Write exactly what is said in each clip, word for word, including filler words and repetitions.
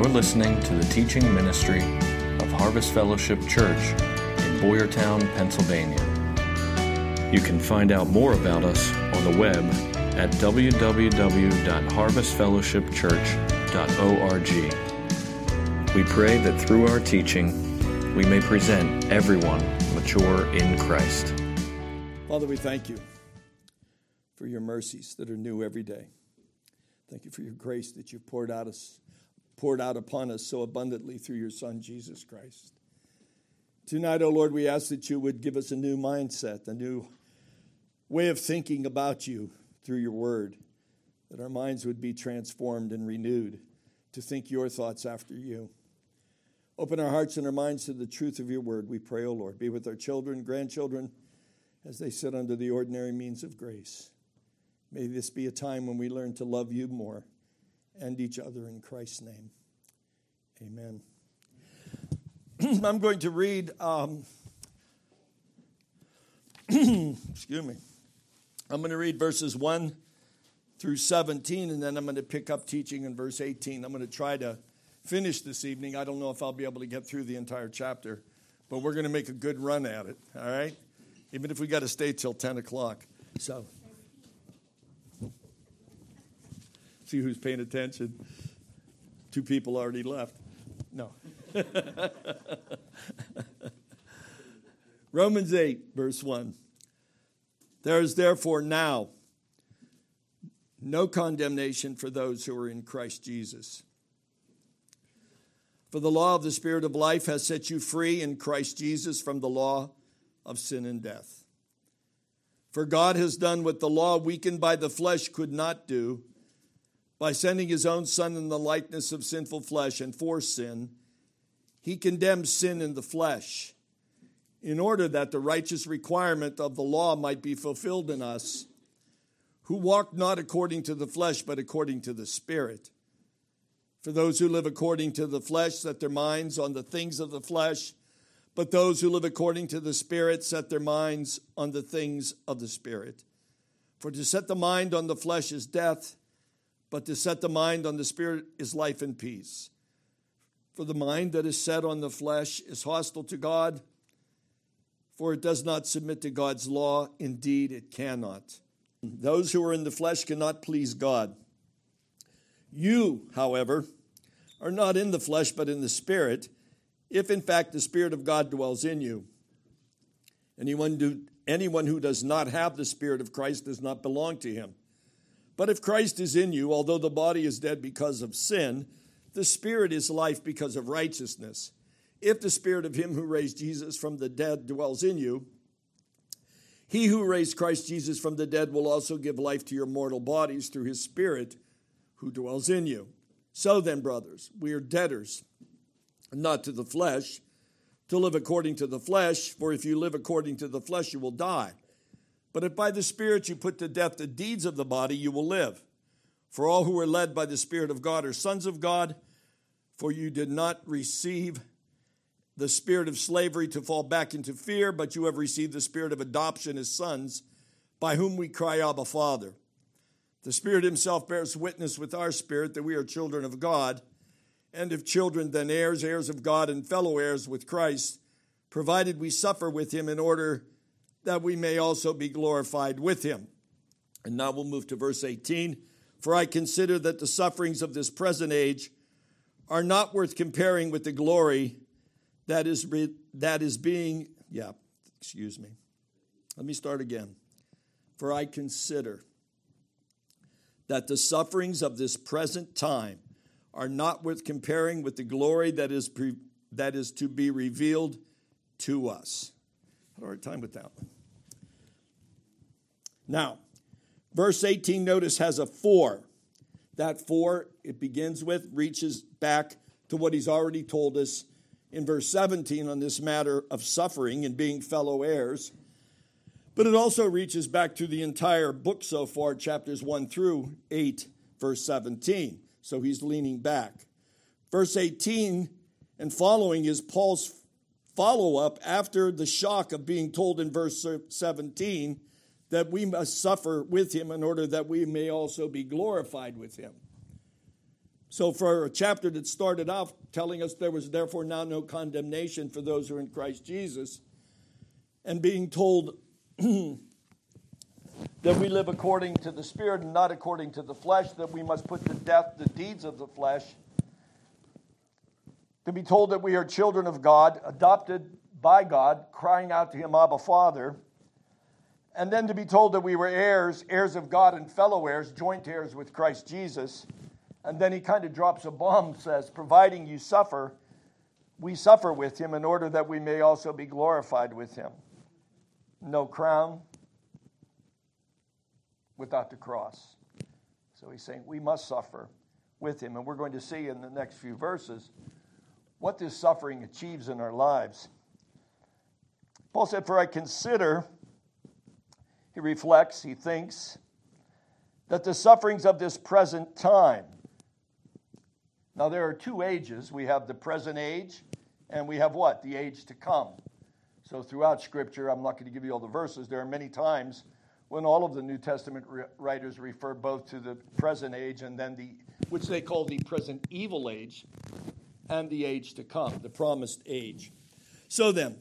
You're listening to the teaching ministry of Harvest Fellowship Church in Boyertown, Pennsylvania. You can find out more about us on the web at w w w dot harvest fellowship church dot org. We pray that through our teaching, we may present everyone mature in Christ. Father, we thank you for your mercies that are new every day. Thank you for your grace that you've poured out us, poured out upon us so abundantly through your Son, Jesus Christ. Tonight, O Lord, we ask that you would give us a new mindset, a new way of thinking about you through your word, that our minds would be transformed and renewed to think your thoughts after you. Open our hearts and our minds to the truth of your word, we pray, O Lord. Be with our children, grandchildren, as they sit under the ordinary means of grace. May this be a time when we learn to love you more and each other in Christ's name. Amen. I'm going to read, um, excuse me, I'm going to read verses one through seventeen, and then I'm going to pick up teaching in verse eighteen. I'm going to try to finish this evening. I don't know if I'll be able to get through the entire chapter, but we're going to make a good run at it, all right? Even if we got to stay till ten o'clock. So, see who's paying attention. Two people already left. No. Romans eight, verse one. There is therefore now no condemnation for those who are in Christ Jesus. For the law of the Spirit of life has set you free in Christ Jesus from the law of sin and death. For God has done what the law weakened by the flesh could not do, by sending his own Son in the likeness of sinful flesh, and for sin, he condemned sin in the flesh, in order that the righteous requirement of the law might be fulfilled in us, who walk not according to the flesh, but according to the Spirit. For those who live according to the flesh set their minds on the things of the flesh, but those who live according to the Spirit set their minds on the things of the Spirit. For to set the mind on the flesh is death, but to set the mind on the Spirit is life and peace. For the mind that is set on the flesh is hostile to God, for it does not submit to God's law. Indeed, it cannot. Those who are in the flesh cannot please God. You, however, are not in the flesh, but in the Spirit, if in fact the Spirit of God dwells in you. Anyone who, anyone who does not have the Spirit of Christ does not belong to him. But if Christ is in you, although the body is dead because of sin, the Spirit is life because of righteousness. If the Spirit of him who raised Jesus from the dead dwells in you, he who raised Christ Jesus from the dead will also give life to your mortal bodies through his Spirit who dwells in you. So then, brothers, we are debtors, not to the flesh, to live according to the flesh, for if you live according to the flesh, you will die. But if by the Spirit you put to death the deeds of the body, you will live. For all who are led by the Spirit of God are sons of God, for you did not receive the spirit of slavery to fall back into fear, but you have received the spirit of adoption as sons, by whom we cry, Abba, Father. The Spirit himself bears witness with our spirit that we are children of God, and if children, then heirs, heirs of God, and fellow heirs with Christ, provided we suffer with him in order that we may also be glorified with him. And now we'll move to verse eighteen. For I consider that the sufferings of this present age are not worth comparing with the glory that is re- that is being, yeah, excuse me. Let me start again. For I consider that the sufferings of this present time are not worth comparing with the glory that is pre- that is to be revealed to us. I had a hard time with that one. Now, verse eighteen, notice, has a for. That for, it begins with, reaches back to what he's already told us in verse seventeen on this matter of suffering and being fellow heirs. But it also reaches back to the entire book so far, chapters one through eight, verse seventeen. So he's leaning back. Verse eighteen and following is Paul's follow-up after the shock of being told in verse seventeen that we must suffer with him in order that we may also be glorified with him. So for a chapter that started off telling us there was therefore now no condemnation for those who are in Christ Jesus, and being told that we live according to the Spirit and not according to the flesh, that we must put to death the deeds of the flesh, to be told that we are children of God, adopted by God, crying out to him, Abba, Father, and then to be told that we were heirs, heirs of God and fellow heirs, joint heirs with Christ Jesus. And then he kind of drops a bomb, says, providing you suffer, we suffer with him in order that we may also be glorified with him. No crown without the cross. So he's saying we must suffer with him. And we're going to see in the next few verses what this suffering achieves in our lives. Paul said, for I consider, he reflects, he thinks, that the sufferings of this present time. Now there are two ages. We have the present age, and we have what? The age to come. So throughout Scripture, I'm not going to give you all the verses, there are many times when all of the New Testament writers refer both to the present age and then the, which they call the present evil age, and the age to come, the promised age. So then,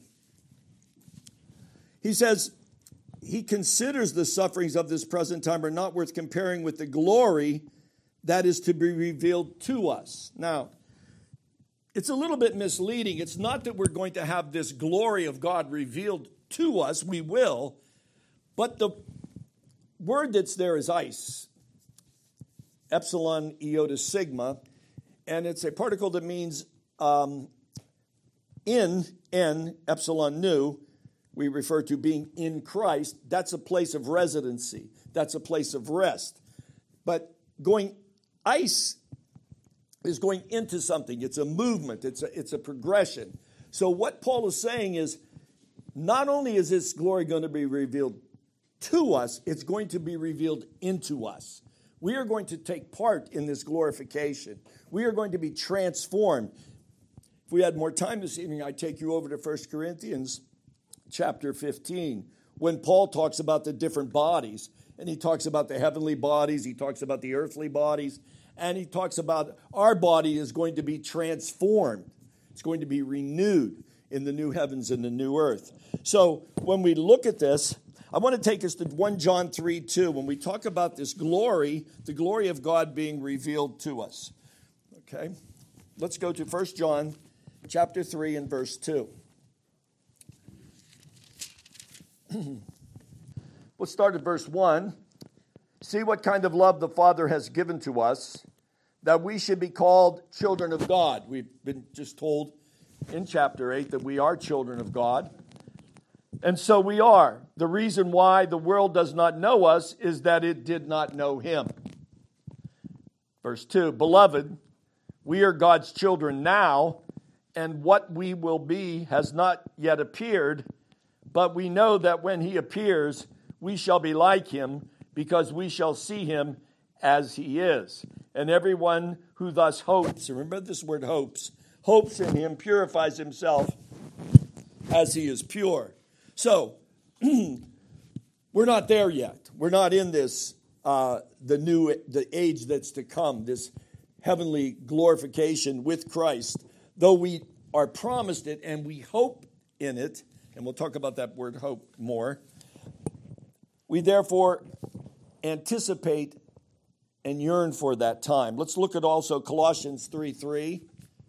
he says, he considers the sufferings of this present time are not worth comparing with the glory that is to be revealed to us. Now, it's a little bit misleading. It's not that we're going to have this glory of God revealed to us. We will. But the word that's there is eis, epsilon iota sigma, and it's a particle that means um, in, n, epsilon nu, we refer to being in Christ. That's a place of residency. That's a place of rest. But going eis is going into something. It's a movement. It's a, it's a progression. So what Paul is saying is, not only is this glory going to be revealed to us, it's going to be revealed into us. We are going to take part in this glorification. We are going to be transformed. If we had more time this evening, I'd take you over to First Corinthians chapter fifteen, when Paul talks about the different bodies. And he talks about the heavenly bodies, he talks about the earthly bodies, and he talks about our body is going to be transformed. It's going to be renewed in the new heavens and the new earth. So when we look at this, I want to take us to First John three two, when we talk about this glory, the glory of God being revealed to us. Okay? Let's go to First John chapter three and verse two. We'll start at verse one. See what kind of love the Father has given to us, that we should be called children of God. We've been just told in chapter eight that we are children of God. And so we are. The reason why the world does not know us is that it did not know him. Verse two, beloved, we are God's children now, and what we will be has not yet appeared, but we know that when he appears, we shall be like him, because we shall see him as he is. And everyone who thus hopes, remember this word hopes, hopes in him, purifies himself as he is pure. So, we're not there yet. We're not in this, uh, the new, the age that's to come, this heavenly glorification with Christ. Though we are promised it and we hope in it, and we'll talk about that word hope more, we therefore anticipate and yearn for that time. Let's look at also Colossians three three.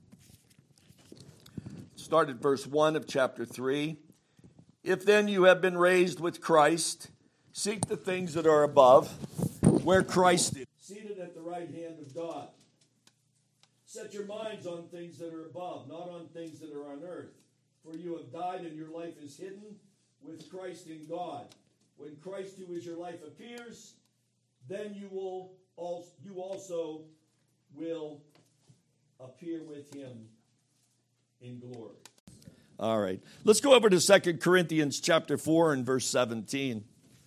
Start at verse one of chapter three. If then you have been raised with Christ, seek the things that are above, where Christ is, seated at the right hand of God. Set your minds on things that are above, not on things that are on earth. For you have died and your life is hidden with Christ in God. When Christ, who is your life, appears, then you will also, you also will appear with him in glory. All right. Let's go over to Second Corinthians chapter four and verse seventeen.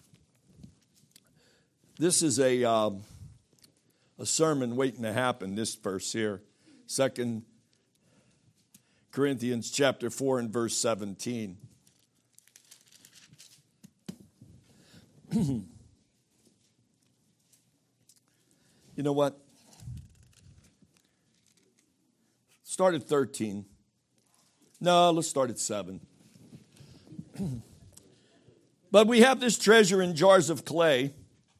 This is a, um, a sermon waiting to happen, this verse here. Second Corinthians chapter four and verse seventeen. You know what? Start at thirteen. No, let's start at seven. But we have this treasure in jars of clay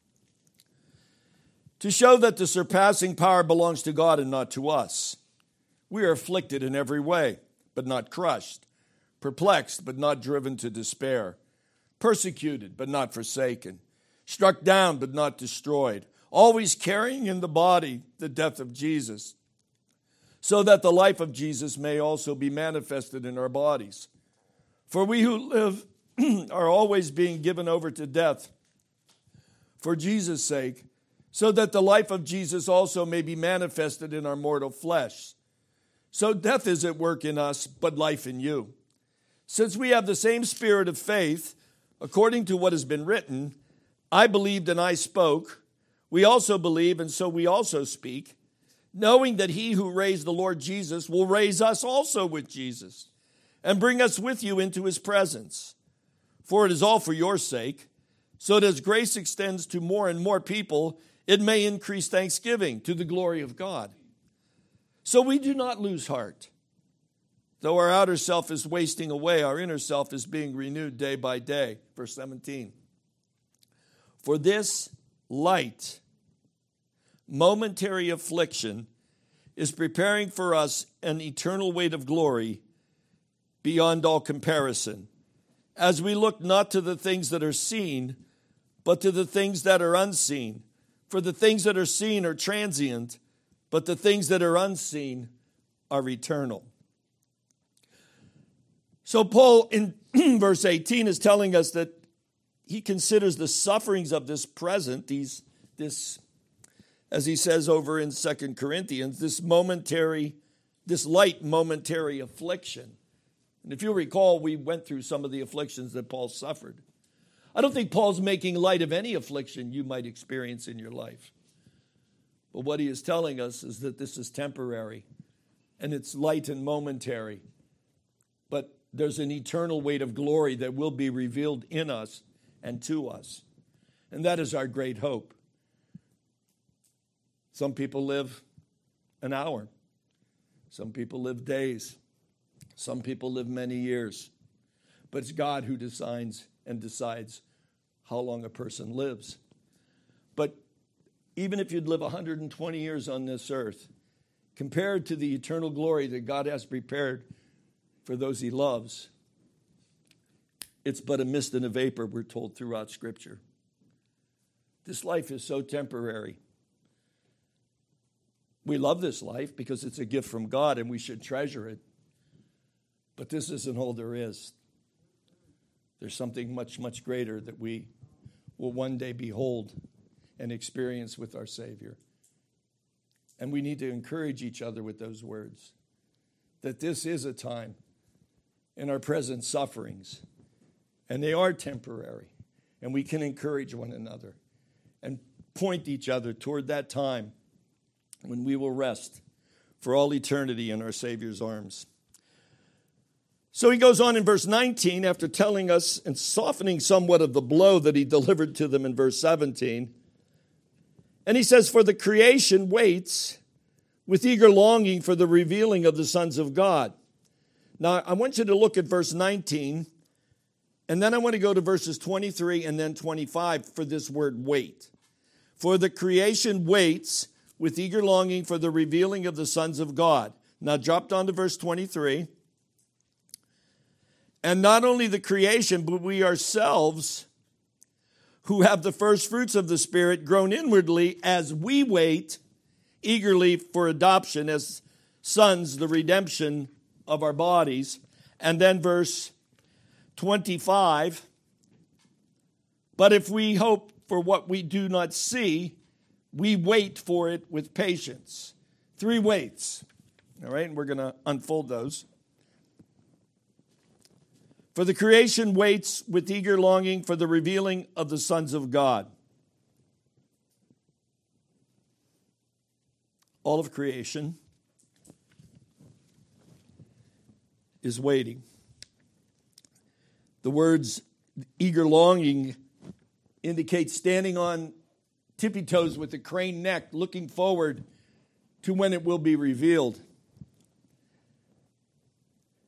to show that the surpassing power belongs to God and not to us. We are afflicted in every way, but not crushed, perplexed, but not driven to despair, persecuted, but not forsaken, struck down, but not destroyed, always carrying in the body the death of Jesus, so that the life of Jesus may also be manifested in our bodies. For we who live are always being given over to death for Jesus' sake, so that the life of Jesus also may be manifested in our mortal flesh. So death is at work in us, but life in you. Since we have the same spirit of faith, according to what has been written, I believed and I spoke. We also believe, and so we also speak, knowing that he who raised the Lord Jesus will raise us also with Jesus and bring us with you into his presence. For it is all for your sake, so that as grace extends to more and more people, it may increase thanksgiving to the glory of God. So we do not lose heart. Though our outer self is wasting away, our inner self is being renewed day by day. Verse seventeen. For this light, momentary affliction is preparing for us an eternal weight of glory beyond all comparison, as we look not to the things that are seen, but to the things that are unseen. For the things that are seen are transient, but the things that are unseen are eternal. So Paul in verse eighteen is telling us that he considers the sufferings of this present, these, this, as he says over in Second Corinthians, this momentary, this light momentary affliction. And if you'll recall, we went through some of the afflictions that Paul suffered. I don't think Paul's making light of any affliction you might experience in your life. But what he is telling us is that this is temporary, and it's light and momentary. But there's an eternal weight of glory that will be revealed in us and to us. And that is our great hope. Some people live an hour. Some people live days. Some people live many years. But it's God who designs and decides how long a person lives. But even if you'd live one hundred twenty years on this earth, compared to the eternal glory that God has prepared for those he loves, it's but a mist and a vapor, we're told throughout Scripture. This life is so temporary. We love this life because it's a gift from God and we should treasure it. But this isn't all there is. There's something much, much greater that we will one day behold and experience with our Savior. And we need to encourage each other with those words, that this is a time in our present sufferings, and they are temporary, and we can encourage one another and point each other toward that time when we will rest for all eternity in our Savior's arms. So he goes on in verse nineteen, after telling us and softening somewhat of the blow that he delivered to them in verse seventeen. And he says, for the creation waits with eager longing for the revealing of the sons of God. Now, I want you to look at verse nineteen, and then I want to go to verses twenty-three and then twenty-five for this word wait. For the creation waits with eager longing for the revealing of the sons of God. Now, drop down to verse twenty-three. And not only the creation, but we ourselves, who have the first fruits of the Spirit, groan inwardly as we wait eagerly for adoption as sons, the redemption of our bodies. And then verse twenty-five, but if we hope for what we do not see, we wait for it with patience. Three waits. All right, and we're going to unfold those. For the creation waits with eager longing for the revealing of the sons of God. All of creation is waiting. The words eager longing indicate standing on tippy toes with a craned neck, looking forward to when it will be revealed.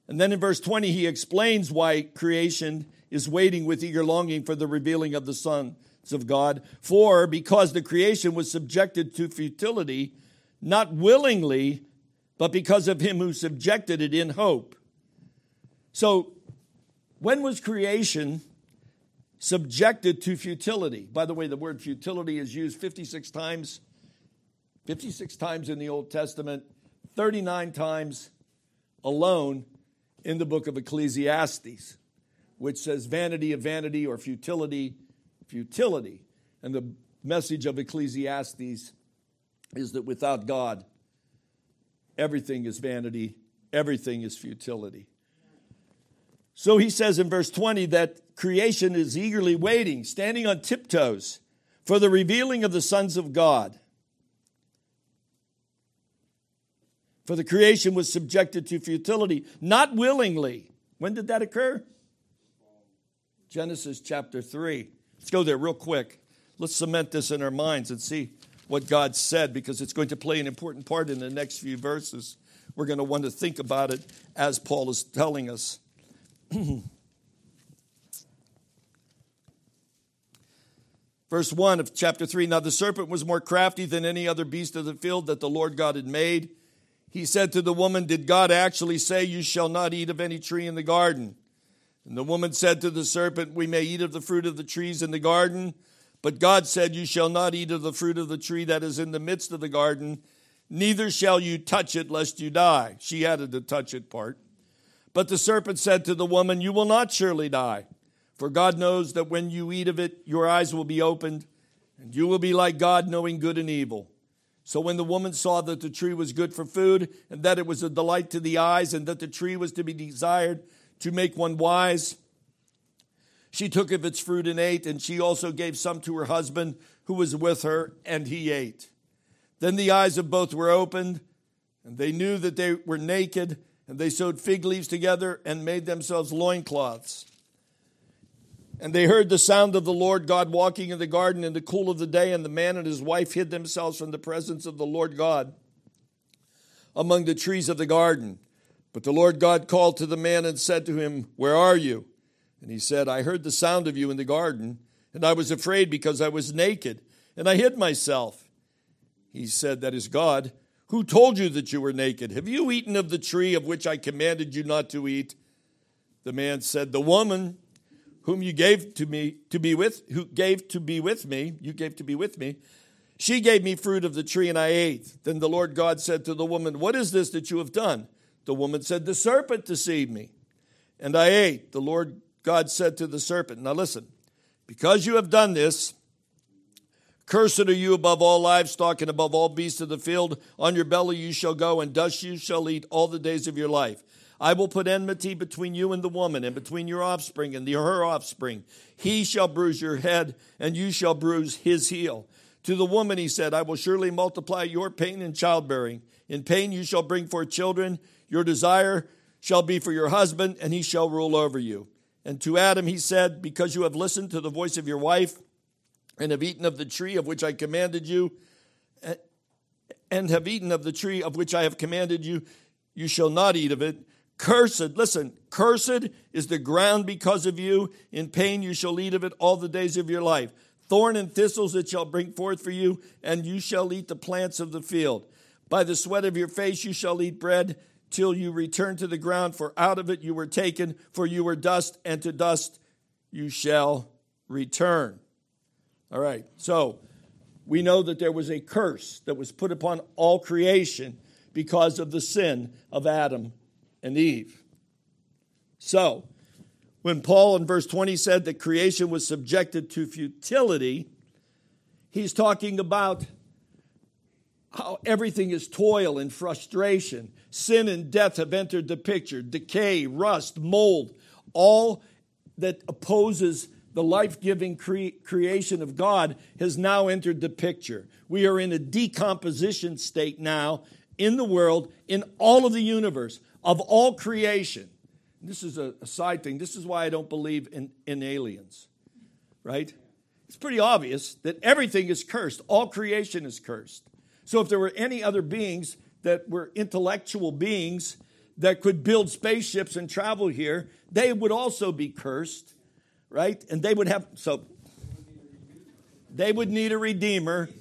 And then in verse twenty, he explains why creation is waiting with eager longing for the revealing of the sons of God. For because the creation was subjected to futility, not willingly, but because of him who subjected it in hope. So, when was creation subjected to futility? By the way, the word futility is used fifty-six times, fifty-six times in the Old Testament, thirty-nine times alone in the book of Ecclesiastes, which says vanity of vanity or futility, futility. And the message of Ecclesiastes is that without God, everything is vanity, everything is futility. So he says in verse twenty that creation is eagerly waiting, standing on tiptoes for the revealing of the sons of God. For the creation was subjected to futility, not willingly. When did that occur? Genesis chapter three. Let's go there real quick. Let's cement this in our minds and see what God said, because it's going to play an important part in the next few verses. We're going to want to think about it as Paul is telling us. Verse one of chapter three, now the serpent was more crafty than any other beast of the field that the Lord God had made. He said to the woman, did God actually say, you shall not eat of any tree in the garden? And the woman said to the serpent, we may eat of the fruit of the trees in the garden, but God said, you shall not eat of the fruit of the tree that is in the midst of the garden, neither shall you touch it, lest you die. She added the touch it part. But the serpent said to the woman, you will not surely die, for God knows that when you eat of it, your eyes will be opened, and you will be like God, knowing good and evil. So when the woman saw that the tree was good for food, and that it was a delight to the eyes, and that the tree was to be desired to make one wise, she took of its fruit and ate, and she also gave some to her husband who was with her, and he ate. Then the eyes of both were opened, and they knew that they were naked, and they sewed fig leaves together and made themselves loincloths. And they heard the sound of the Lord God walking in the garden in the cool of the day, and the man and his wife hid themselves from the presence of the Lord God among the trees of the garden. But the Lord God called to the man and said to him, where are you? And he said, I heard the sound of you in the garden, and I was afraid because I was naked, and I hid myself. He said, that is God. Who told you that you were naked? Have you eaten of the tree of which I commanded you not to eat? The man said, the woman whom you gave to me to be with, who gave to be with me, you gave to be with me, she gave me fruit of the tree, and I ate. Then the Lord God said to the woman, what is this that you have done? The woman said, the serpent deceived me, and I ate. The Lord God said to the serpent, now listen, because you have done this, cursed are you above all livestock and above all beasts of the field. On your belly you shall go, and dust you shall eat all the days of your life. I will put enmity between you and the woman, and between your offspring and the, her offspring. He shall bruise your head, and you shall bruise his heel. To the woman he said, I will surely multiply your pain in childbearing. In pain you shall bring forth children. Your desire shall be for your husband, and he shall rule over you. And to Adam he said, because you have listened to the voice of your wife, and have eaten of the tree of which I commanded you, and have eaten of the tree of which I have commanded you, you shall not eat of it. Cursed, listen, cursed is the ground because of you. In pain you shall eat of it all the days of your life. Thorn and thistles it shall bring forth for you, and you shall eat the plants of the field. By the sweat of your face you shall eat bread till you return to the ground, for out of it you were taken, for you were dust, and to dust you shall return. All right, so we know that there was a curse that was put upon all creation because of the sin of Adam and Eve. So, when Paul in verse twenty said that creation was subjected to futility, he's talking about how everything is toil and frustration. Sin and death have entered the picture. Decay, rust, mold, all that opposes the life-giving cre- creation of God has now entered the picture. We are in a decomposition state now in the world, in all of the universe, of all creation. This is a, a side thing. This is why I don't believe in, in aliens, right? It's pretty obvious that everything is cursed. All creation is cursed. So if there were any other beings that were intellectual beings that could build spaceships and travel here, they would also be cursed, right? And they would have, so they would need a redeemer.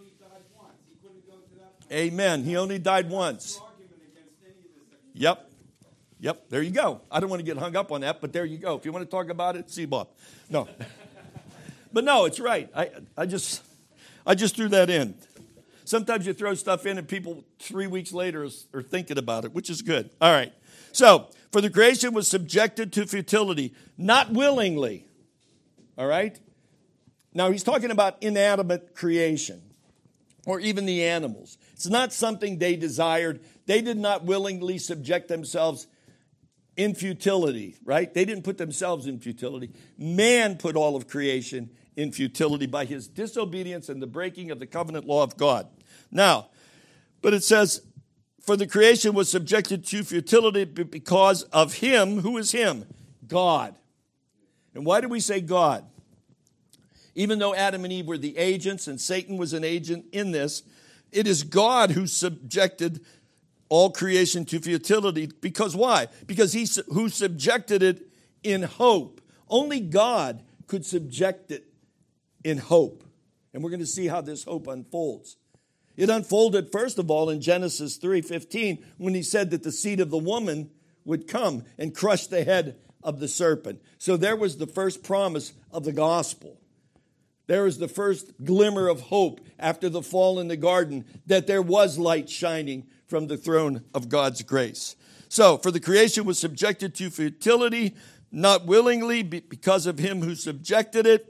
Amen. He only died once. Yep. Yep. There you go. I don't want to get hung up on that, but there you go. If you want to talk about it, see Bob. No. But no, it's right. I I just I just threw that in. Sometimes you throw stuff in and people three weeks later are thinking about it, which is good. All right. So, for the creation was subjected to futility, not willingly. All right? Now, he's talking about inanimate creation, or even the animals. It's not something they desired. They did not willingly subject themselves in futility, right? They didn't put themselves in futility. Man put all of creation in futility by his disobedience and the breaking of the covenant law of God. Now, but it says, for the creation was subjected to futility because of him. Who is him? God. And why do we say God? Even though Adam and Eve were the agents and Satan was an agent in this, it is God who subjected all creation to futility. Because why? Because he who subjected it in hope. Only God could subject it in hope. And we're going to see how this hope unfolds. It unfolded, first of all, in Genesis three fifteen, when he said that the seed of the woman would come and crush the head of the serpent. So there was the first promise of the gospel. There was the first glimmer of hope after the fall in the garden, that there was light shining from the throne of God's grace. So, for the creation was subjected to futility, not willingly, because of him who subjected it,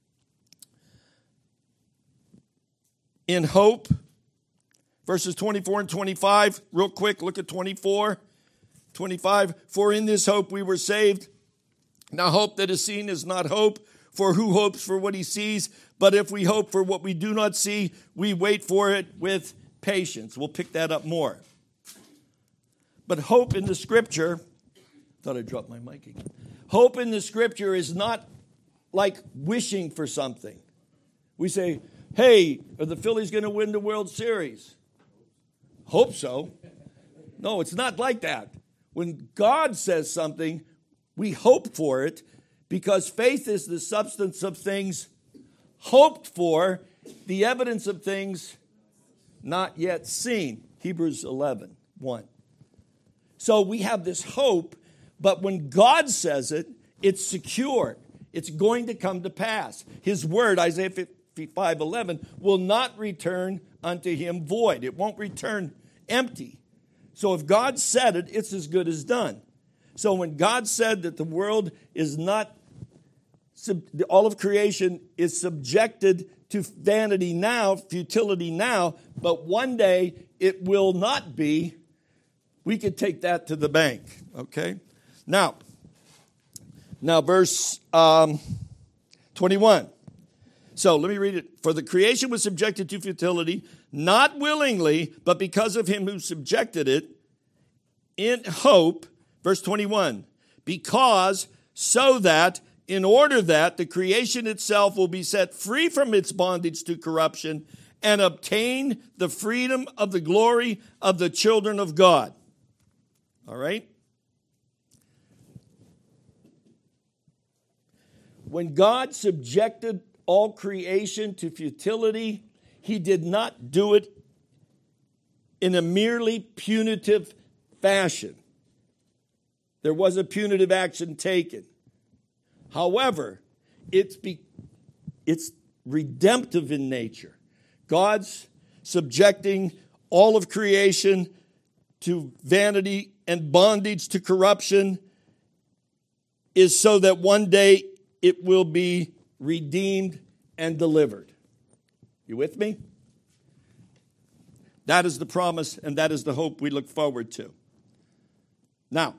in hope. Verses twenty-four and twenty-five, real quick, look at twenty-four, twenty-five. For in this hope we were saved. Now hope that is seen is not hope, for who hopes for what he sees? But if we hope for what we do not see, we wait for it with patience. We'll pick that up more. But hope in the Scripture, thought I dropped my mic again. Hope in the Scripture is not like wishing for something. We say, hey, are the Phillies going to win the World Series? Hope so. No, it's not like that. When God says something, we hope for it, because faith is the substance of things hoped for, the evidence of things not yet seen. Hebrews eleven, one. So we have this hope, but when God says it, it's secure. It's going to come to pass. His word, Isaiah fifty-five eleven, will not return unto him void. It won't return empty. So if God said it, it's as good as done. So when God said that the world is not, all of creation is subjected to vanity now, futility now, but one day it will not be, we could take that to the bank, okay? Now, now verse um, twenty-one. So let me read it. For the creation was subjected to futility, not willingly, but because of him who subjected it, in hope, verse twenty-one, because so that, in order that the creation itself will be set free from its bondage to corruption and obtain the freedom of the glory of the children of God. All right? When God subjected all creation to futility, he did not do it in a merely punitive fashion. There was a punitive action taken. However, it's be, it's redemptive in nature. God's subjecting all of creation to vanity and bondage to corruption is so that one day it will be redeemed and delivered. You with me? That is the promise, and that is the hope we look forward to. Now,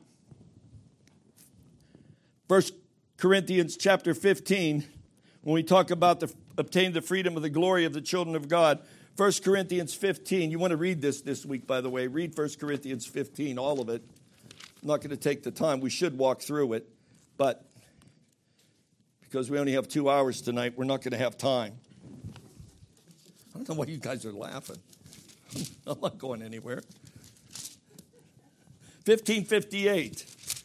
First Corinthians chapter fifteen, when we talk about the obtain the freedom of the glory of the children of God, First Corinthians fifteen, you want to read this this week, by the way. Read First Corinthians fifteen, all of it. I'm not going to take the time. We should walk through it, but because we only have two hours tonight, we're not going to have time. I don't know why you guys are laughing. I'm not going anywhere. fifteen fifty-eight.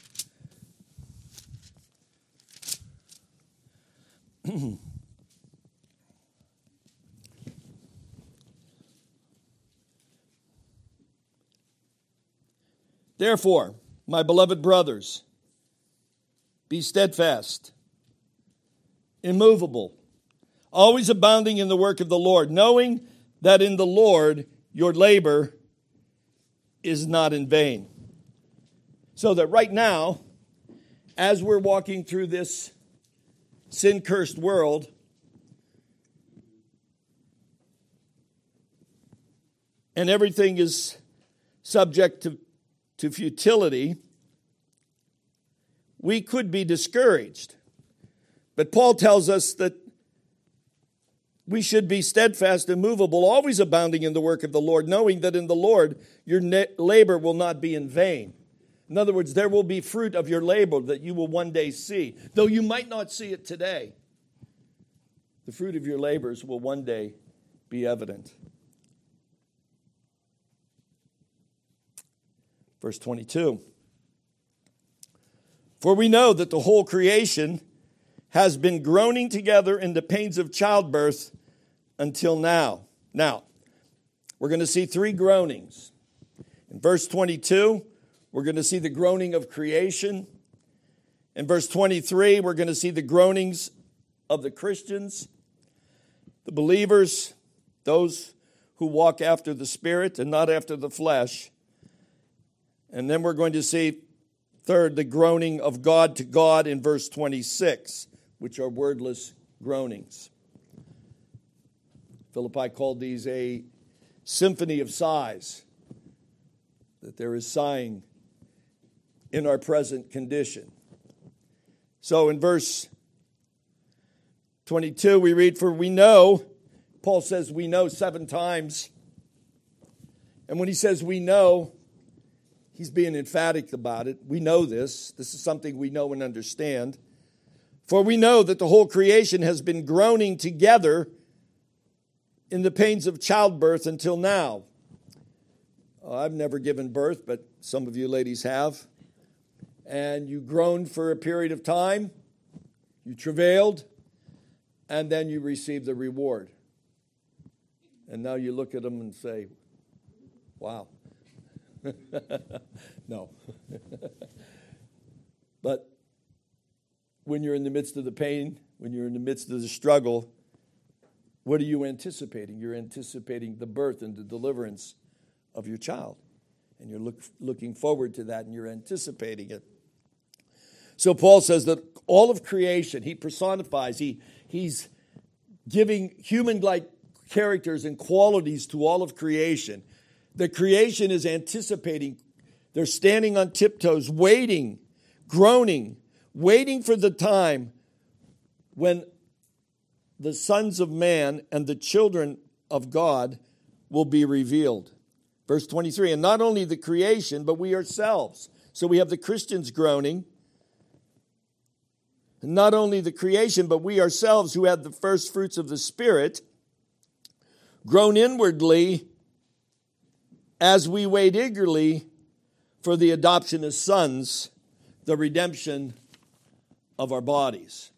Therefore, my beloved brothers, be steadfast, immovable, always abounding in the work of the Lord, knowing that in the Lord your labor is not in vain. So that right now, as we're walking through this sin-cursed world, and everything is subject to, to futility, we could be discouraged. But Paul tells us that we should be steadfast, immovable, always abounding in the work of the Lord, knowing that in the Lord your labor will not be in vain. In other words, there will be fruit of your labor that you will one day see. Though you might not see it today, the fruit of your labors will one day be evident. Verse twenty-two. For we know that the whole creation has been groaning together in the pains of childbirth until now. Now, we're going to see three groanings. In verse twenty-two, we're going to see the groaning of creation. In verse twenty-three, we're going to see the groanings of the Christians, the believers, those who walk after the Spirit and not after the flesh. And then we're going to see, third, the groaning of God to God in verse twenty-six, which are wordless groanings. Philippi called these a symphony of sighs, that there is sighing in our present condition. So in verse twenty-two, we read, for we know, Paul says we know seven times. And when he says we know, he's being emphatic about it. We know this. This is something we know and understand. For we know that the whole creation has been groaning together in the pains of childbirth until now. Uh, I've never given birth, but some of you ladies have. And you groaned for a period of time. You travailed. And then you received the reward. And now you look at them and say, wow. No. But when you're in the midst of the pain, when you're in the midst of the struggle, what are you anticipating? You're anticipating the birth and the deliverance of your child. And you're look, looking forward to that, and you're anticipating it. So Paul says that all of creation, he personifies, he, he's giving human-like characters and qualities to all of creation. The creation is anticipating. They're standing on tiptoes, waiting, groaning, waiting for the time when the sons of man and the children of God will be revealed. Verse twenty-three, and not only the creation, but we ourselves. So we have the Christians groaning. And not only the creation, but we ourselves who have the first fruits of the Spirit groan inwardly as we wait eagerly for the adoption as sons, the redemption of our bodies.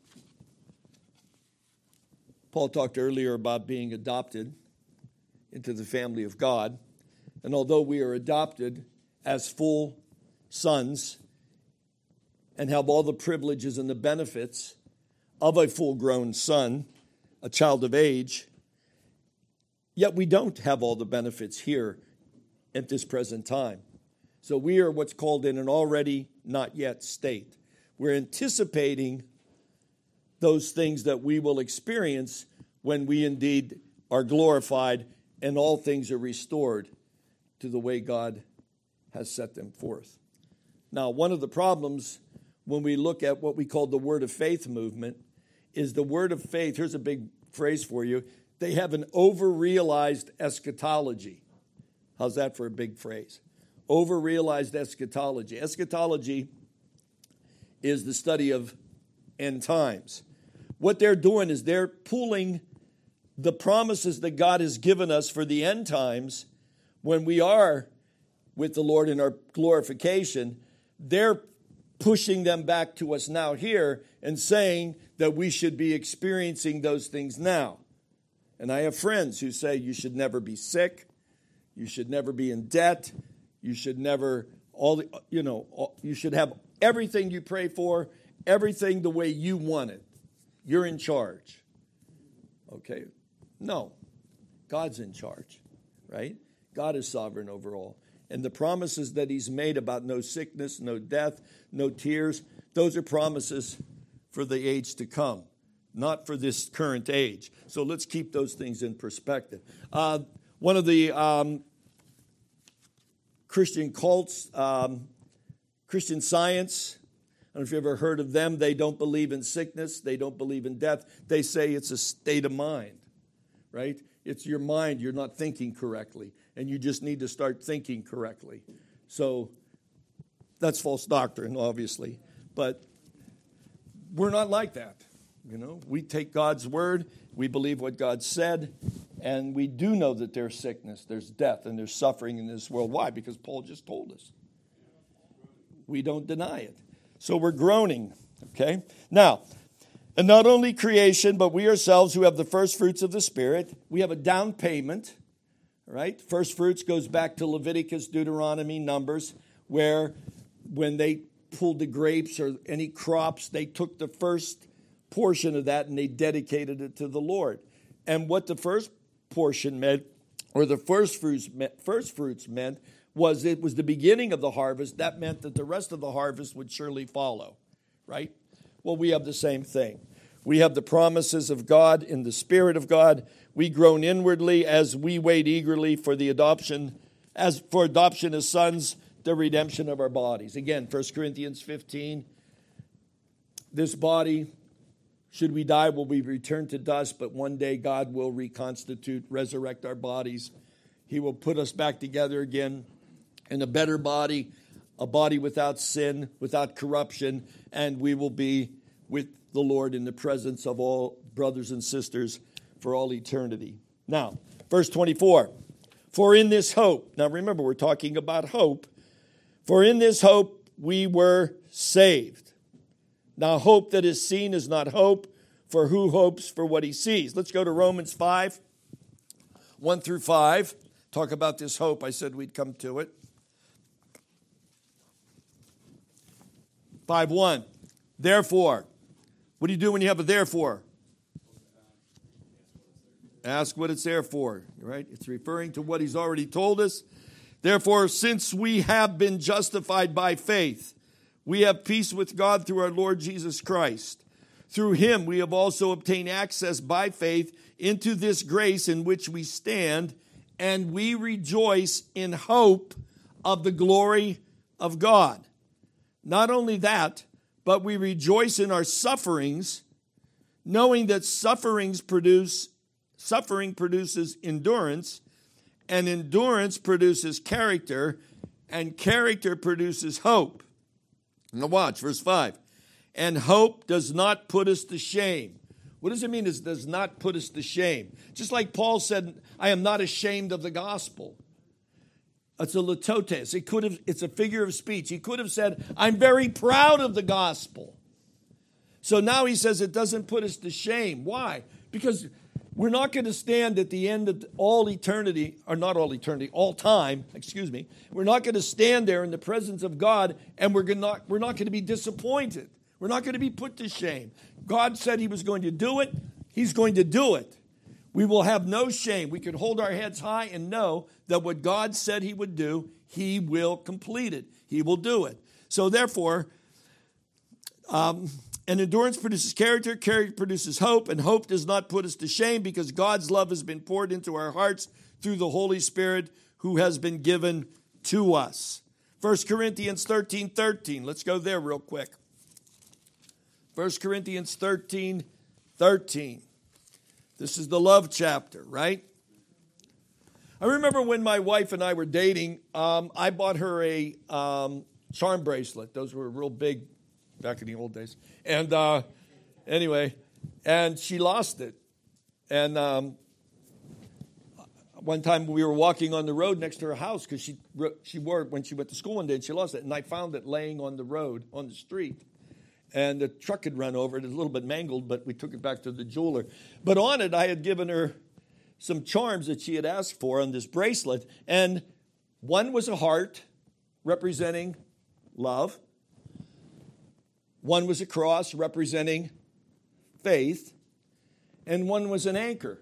Paul talked earlier about being adopted into the family of God. And although we are adopted as full sons and have all the privileges and the benefits of a full-grown son, a child of age, yet we don't have all the benefits here at this present time. So we are what's called in an already not yet state. We're anticipating those things that we will experience when we indeed are glorified and all things are restored to the way God has set them forth. Now, one of the problems when we look at what we call the Word of Faith movement is the Word of Faith, here's a big phrase for you, they have an over-realized eschatology. How's that for a big phrase? Over-realized eschatology. Eschatology is the study of end times. What they're doing is they're pulling the promises that God has given us for the end times when we are with the Lord in our glorification, they're pushing them back to us now here and saying that we should be experiencing those things now. And I have friends who say you should never be sick, you should never be in debt, you should never, all the, you know, you should have everything you pray for, everything the way you want it. You're in charge. Okay? No. God's in charge, right? God is sovereign over all. And the promises that he's made about no sickness, no death, no tears, those are promises for the age to come, not for this current age. So let's keep those things in perspective. Uh, one of the um, Christian cults, um, Christian Science, I don't know if you've ever heard of them. They don't believe in sickness. They don't believe in death. They say it's a state of mind, right? It's your mind. You're not thinking correctly, and you just need to start thinking correctly. So that's false doctrine, obviously. But we're not like that. You know, we take God's word. We believe what God said, and we do know that there's sickness, there's death, and there's suffering in this world. Why? Because Paul just told us. We don't deny it. So we're groaning, okay? Now, and not only creation, but we ourselves who have the first fruits of the Spirit, we have a down payment, right? First fruits goes back to Leviticus, Deuteronomy, Numbers, where when they pulled the grapes or any crops, they took the first portion of that and they dedicated it to the Lord. And what the first portion meant, or the first fruits meant, first fruits meant, was it was the beginning of the harvest. That meant that the rest of the harvest would surely follow, right? Well, we have the same thing. We have the promises of God in the Spirit of God. We groan inwardly as we wait eagerly for the adoption, as for adoption as sons, the redemption of our bodies. Again, First Corinthians fifteen, this body, should we die, will be returned to dust, but one day God will reconstitute, resurrect our bodies. He will put us back together again in a better body, a body without sin, without corruption, and we will be with the Lord in the presence of all brothers and sisters for all eternity. Now, verse twenty-four, for in this hope, now remember we're talking about hope, for in this hope we were saved. Now, hope that is seen is not hope, for who hopes for what he sees? Let's go to Romans five, one through five. Talk about this hope. I said we'd come to it. five one. Therefore, what do you do when you have a therefore? Ask what it's there for, right? It's referring to what he's already told us. Therefore, since we have been justified by faith, we have peace with God through our Lord Jesus Christ. Through him we have also obtained access by faith into this grace in which we stand, and we rejoice in hope of the glory of God. Not only that, but we rejoice in our sufferings, knowing that sufferings produce suffering produces endurance, and endurance produces character, and character produces hope. Now watch, verse five. And hope does not put us to shame. What does it mean? It does not put us to shame. Just like Paul said, I am not ashamed of the gospel. It's a litotes. It could have, it's a figure of speech. He could have said, I'm very proud of the gospel. So now he says it doesn't put us to shame. Why? Because we're not going to stand at the end of all eternity, or not all eternity, all time, excuse me. We're not going to stand there in the presence of God, and we're, going to, we're not going to be disappointed. We're not going to be put to shame. God said he was going to do it. He's going to do it. We will have no shame. We can hold our heads high and know that what God said he would do, he will complete it. He will do it. So therefore, um, and endurance produces character, character produces hope, and hope does not put us to shame because God's love has been poured into our hearts through the Holy Spirit who has been given to us. First Corinthians thirteen thirteen. Let's go there real quick. First Corinthians thirteen thirteen. This is the love chapter, right? I remember when my wife and I were dating, um, I bought her a um, charm bracelet. Those were real big back in the old days. And uh, anyway, and she lost it. And um, One time we were walking on the road next to her house because she she wore it when she went to school one day and she lost it. And I found it laying on the road, on the street. And the truck had run over it. It was a little bit mangled, but we took it back to the jeweler. But on it, I had given her some charms that she had asked for on this bracelet. And one was a heart representing love. One was a cross representing faith. And one was an anchor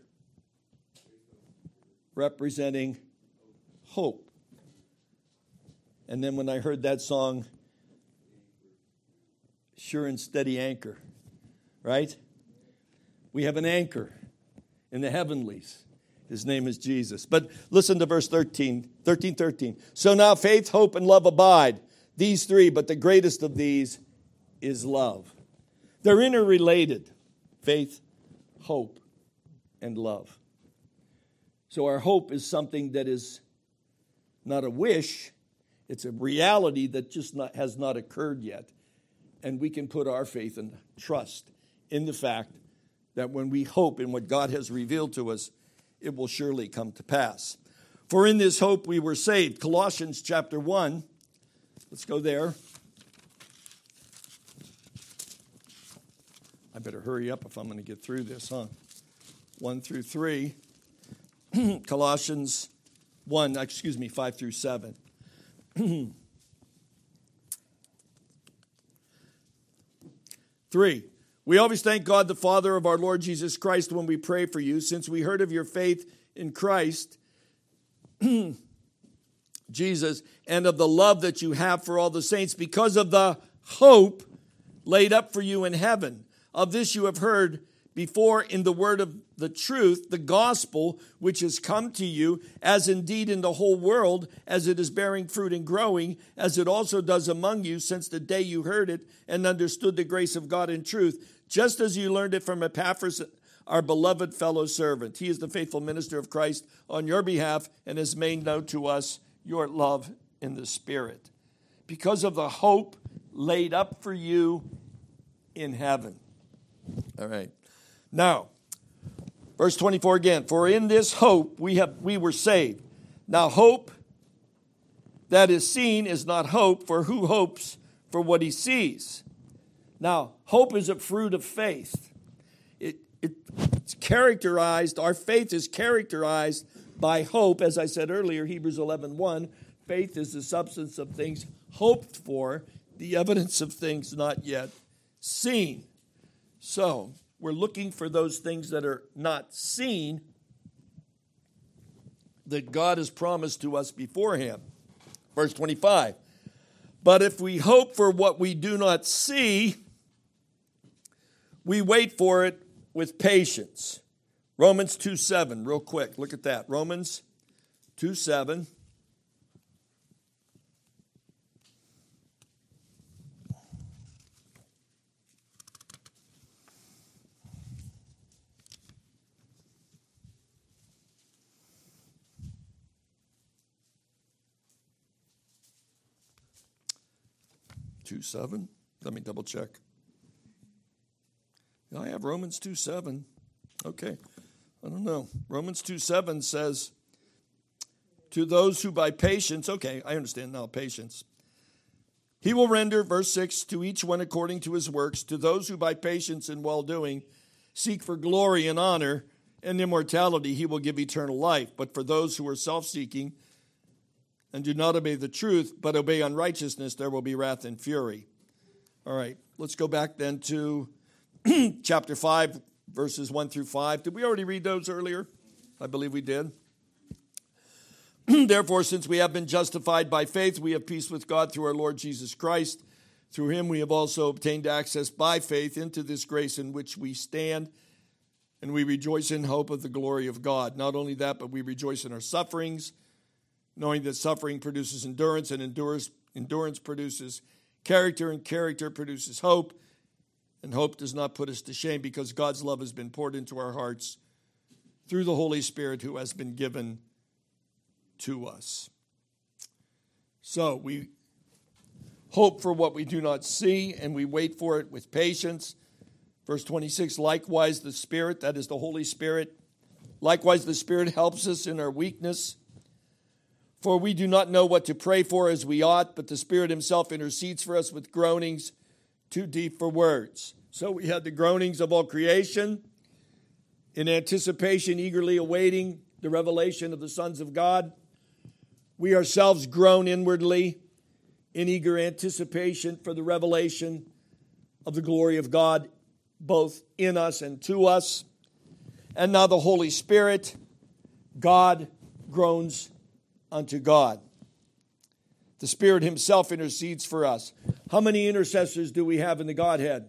representing hope. And then when I heard that song, Sure and Steady Anchor, right? We have an anchor in the heavenlies. His name is Jesus. But listen to verse thirteen, thirteen, thirteen. So now faith, hope, and love abide, these three, but the greatest of these is love. They're interrelated, faith, hope, and love. So our hope is something that is not a wish, it's a reality that just not, has not occurred yet. And we can put our faith and trust in the fact that when we hope in what God has revealed to us, it will surely come to pass. For in this hope we were saved. Colossians chapter one. Let's go there. I better hurry up if I'm going to get through this, huh? one through three. Colossians one, excuse me, five through seven. Three, we always thank God the Father of our Lord Jesus Christ when we pray for you, since we heard of your faith in Christ Jesus and of the love that you have for all the saints because of the hope laid up for you in heaven. Of this you have heard before in the word of the truth, the gospel, which has come to you, as indeed in the whole world, as it is bearing fruit and growing, as it also does among you since the day you heard it and understood the grace of God in truth, just as you learned it from Epaphras, our beloved fellow servant. He is the faithful minister of Christ on your behalf and has made known to us your love in the Spirit, because of the hope laid up for you in heaven. All right. Now, verse twenty-four again. For in this hope we have we were saved. Now, hope that is seen is not hope, for who hopes for what he sees? Now, hope is a fruit of faith. It, it, it's characterized, our faith is characterized by hope. As I said earlier, Hebrews eleven one, faith is the substance of things hoped for, the evidence of things not yet seen. So, we're looking for those things that are not seen that God has promised to us beforehand. Verse twenty-five, but if we hope for what we do not see, we wait for it with patience. Romans two seven, real quick, look at that. Romans two seven. two seven. Let me double check. I have Romans two seven. Okay. I don't know. Romans two seven says, to those who by patience, okay, I understand now, patience. He will render, verse six, to each one according to his works, to those who by patience and well-doing seek for glory and honor and immortality, he will give eternal life. But for those who are self-seeking and do not obey the truth, but obey unrighteousness, there will be wrath and fury. All right, let's go back then to chapter five, verses one through five. Did we already read those earlier? I believe we did. Therefore, since we have been justified by faith, we have peace with God through our Lord Jesus Christ. Through him we have also obtained access by faith into this grace in which we stand, and we rejoice in hope of the glory of God. Not only that, but we rejoice in our sufferings, knowing that suffering produces endurance, and endurance, endurance produces character, and character produces hope. And hope does not put us to shame, because God's love has been poured into our hearts through the Holy Spirit who has been given to us. So we hope for what we do not see, and we wait for it with patience. Verse twenty-six, likewise the Spirit, that is the Holy Spirit, Likewise, the Spirit helps us in our weakness. For we do not know what to pray for as we ought, but the Spirit himself intercedes for us with groanings too deep for words. So we had the groanings of all creation in anticipation, eagerly awaiting the revelation of the sons of God. We ourselves groan inwardly in eager anticipation for the revelation of the glory of God, both in us and to us. And now the Holy Spirit, God groans unto God. The Spirit himself intercedes for us. How many intercessors do we have in the Godhead?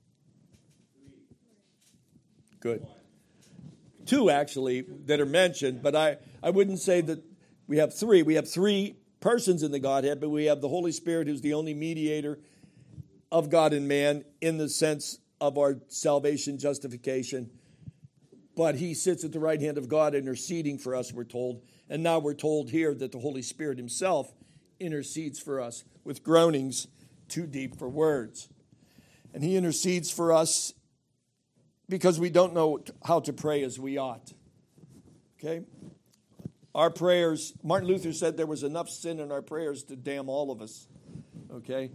Good. Two, actually, that are mentioned, but I, I wouldn't say that we have three. We have three persons in the Godhead, but we have the Holy Spirit, who's the only mediator of God and man in the sense of our salvation, justification. But he sits at the right hand of God interceding for us, we're told. And now we're told here that the Holy Spirit himself intercedes for us with groanings too deep for words. And he intercedes for us because we don't know how to pray as we ought. Okay? Our prayers, Martin Luther said there was enough sin in our prayers to damn all of us. Okay?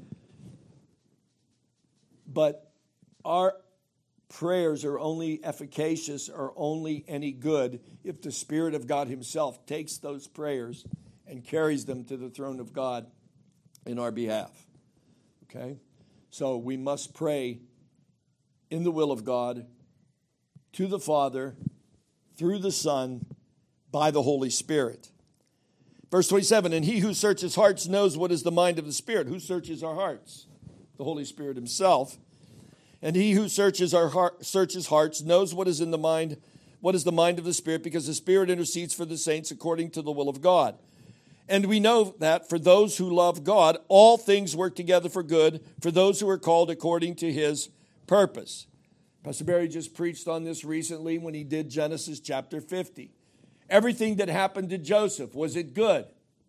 But our prayers are only efficacious or only any good if the Spirit of God himself takes those prayers and carries them to the throne of God in our behalf. Okay? So we must pray in the will of God, to the Father, through the Son, by the Holy Spirit. Verse twenty-seven, and he who searches hearts knows what is the mind of the Spirit. Who searches our hearts? The Holy Spirit himself. And he who searches our heart, searches hearts knows what is in the mind, what is the mind of the Spirit, because the Spirit intercedes for the saints according to the will of God. And we know that for those who love God, all things work together for good, for those who are called according to his purpose. Pastor Barry just preached on this recently when he did Genesis chapter fifty. Everything that happened to Joseph, was it good?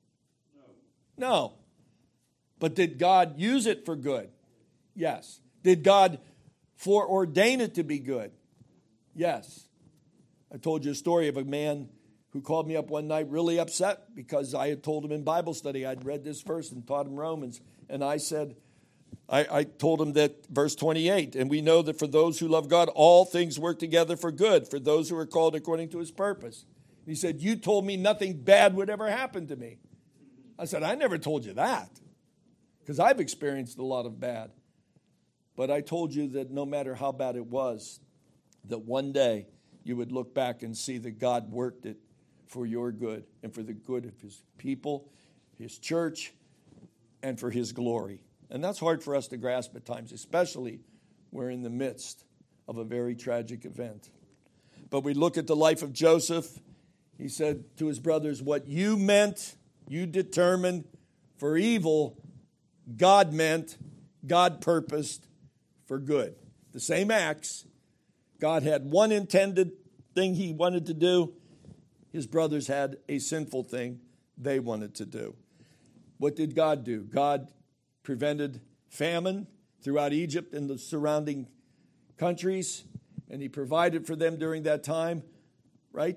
No. No. But did God use it for good? Yes. Did God foreordain it to be good? Yes. I told you a story of a man who called me up one night really upset because I had told him in Bible study, I'd read this verse and taught him Romans. And I said, I, I told him that verse twenty-eight, and we know that for those who love God, all things work together for good, for those who are called according to his purpose. He said, you told me nothing bad would ever happen to me. I said, I never told you that, because I've experienced a lot of bad. But I told you that no matter how bad it was, that one day you would look back and see that God worked it for your good and for the good of his people, his church, and for his glory. And that's hard for us to grasp at times, especially we're in the midst of a very tragic event. But we look at the life of Joseph. He said to his brothers, what you meant, you determined for evil, God meant, God purposed for good. The same acts. God had one intended thing he wanted to do. His brothers had a sinful thing they wanted to do. What did God do? God prevented famine throughout Egypt and the surrounding countries, and he provided for them during that time, right?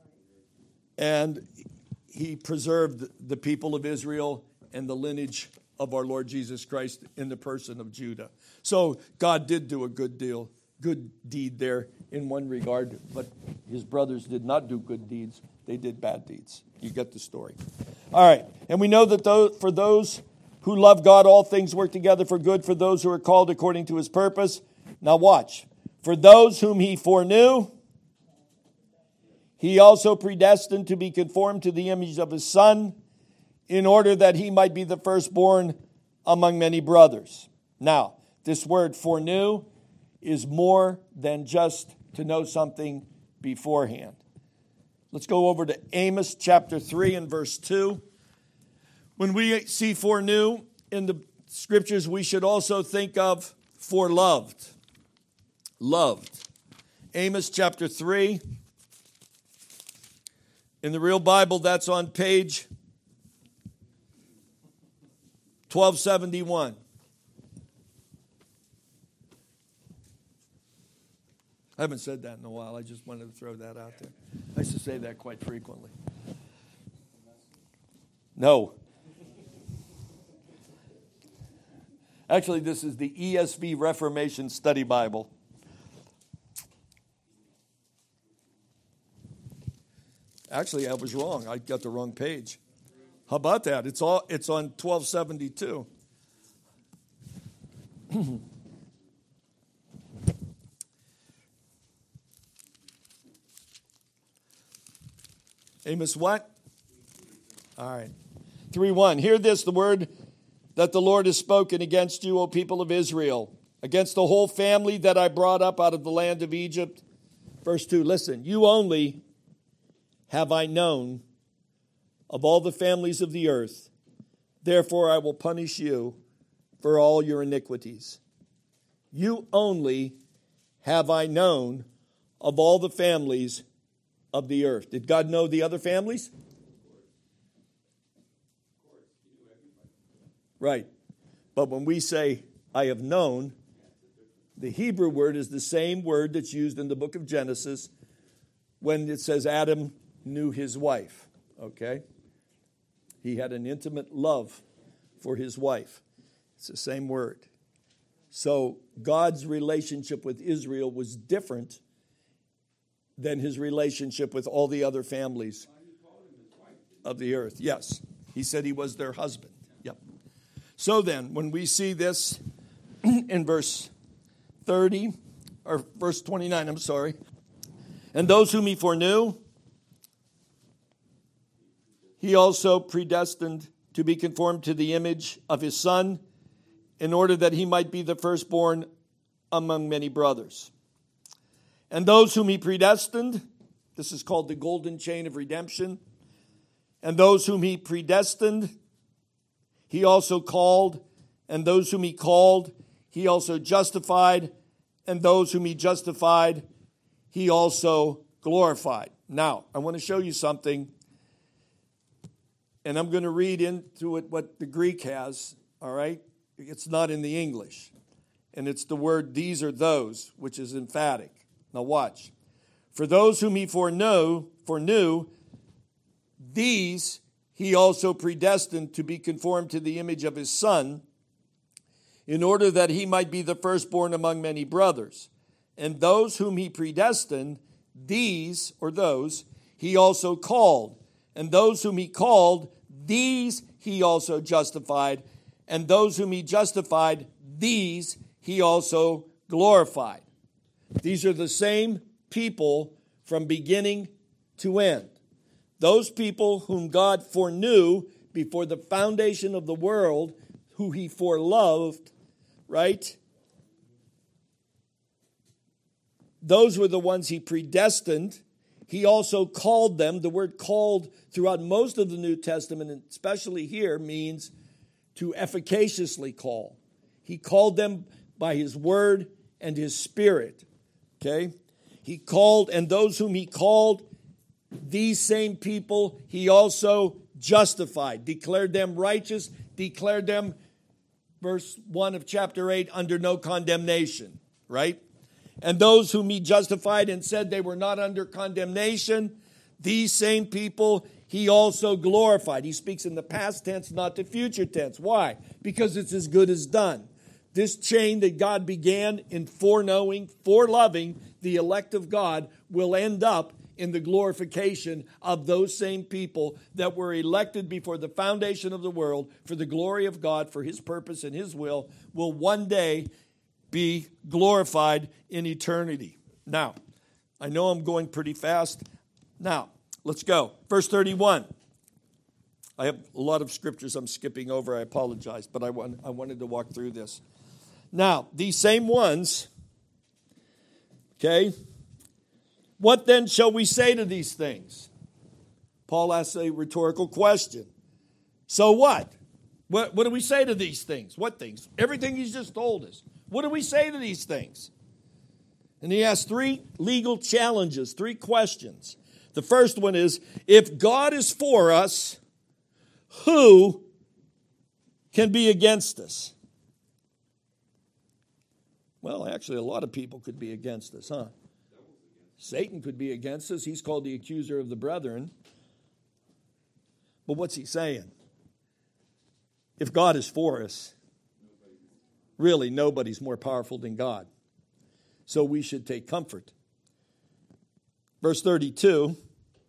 And he preserved the people of Israel and the lineage of our Lord Jesus Christ in the person of Judah. So God did do a good deal, good deed there in one regard, but his brothers did not do good deeds. They did bad deeds. You get the story. All right. And we know that those, for those who love God, all things work together for good, for those who are called according to his purpose. Now watch. For those whom he foreknew, he also predestined to be conformed to the image of his Son, in order that he might be the firstborn among many brothers. Now, this word foreknew is more than just to know something beforehand. Let's go over to Amos chapter three and verse two. When we see foreknew in the scriptures, we should also think of foreloved. Loved. Amos chapter three. In the real Bible, that's on page twelve seventy-one. I haven't said that in a while. I just wanted to throw that out there. used to say that quite frequently. No. Actually, this is the E S V Reformation Study Bible. Actually, I was wrong. I got the wrong page. How about that? It's all it's on twelve seventy-two. Amos what? All right. three one. Hear this, the word that the Lord has spoken against you, O people of Israel, against the whole family that I brought up out of the land of Egypt. Verse two, listen. You only have I known of all the families of the earth. Therefore I will punish you for all your iniquities. You only have I known of all the families of the earth. Did God know the other families? Right. But when we say, I have known, the Hebrew word is the same word that's used in the book of Genesis when it says Adam knew his wife. Okay? He had an intimate love for his wife. It's the same word. So God's relationship with Israel was different than his relationship with all the other families of the earth. Yes. He said he was their husband. Yep. So then, when we see this in verse thirty, or verse twenty-nine, I'm sorry, and those whom he foreknew, he also predestined to be conformed to the image of his Son, in order that he might be the firstborn among many brothers. And those whom he predestined, this is called the golden chain of redemption, and those whom he predestined, he also called, and those whom he called, he also justified, and those whom he justified, he also glorified. Now, I want to show you something, and I'm going to read into it what the Greek has, all right? It's not in the English, and it's the word these or those, which is emphatic. Now watch. For those whom he foreknew, foreknew, these he also predestined to be conformed to the image of his Son, in order that he might be the firstborn among many brothers. And those whom he predestined, these, or those, he also called. And those whom he called, these he also justified. And those whom he justified, these he also glorified. These are the same people from beginning to end. Those people whom God foreknew before the foundation of the world, who he foreloved, right? Those were the ones he predestined. He also called them. The word called throughout most of the New Testament, and especially here, means to efficaciously call. He called them by his word and his spirit. Okay? He called, and those whom he called, these same people he also justified, declared them righteous, declared them, verse one of chapter eight, under no condemnation, right? And those whom he justified and said they were not under condemnation, these same people he also glorified. He speaks in the past tense, not the future tense. Why? Because it's as good as done. This chain that God began in foreknowing, foreloving the elect of God will end up in the glorification of those same people that were elected before the foundation of the world for the glory of God, for his purpose and his will, will one day be glorified in eternity. Now, I know I'm going pretty fast. Now, let's go. Verse thirty-one. I have a lot of scriptures I'm skipping over. I apologize, but I, want, I wanted to walk through this. Now, these same ones, okay, what then shall we say to these things? Paul asks a rhetorical question. So what? What, what do we say to these things? What things? Everything he's just told us. What do we say to these things? And he asks three legal challenges, three questions. The first one is, if God is for us, who can be against us? Well, actually, a lot of people could be against us, huh? Satan could be against us. He's called the accuser of the brethren. But what's he saying? If God is for us, really nobody's more powerful than God. So we should take comfort. Verse thirty-two,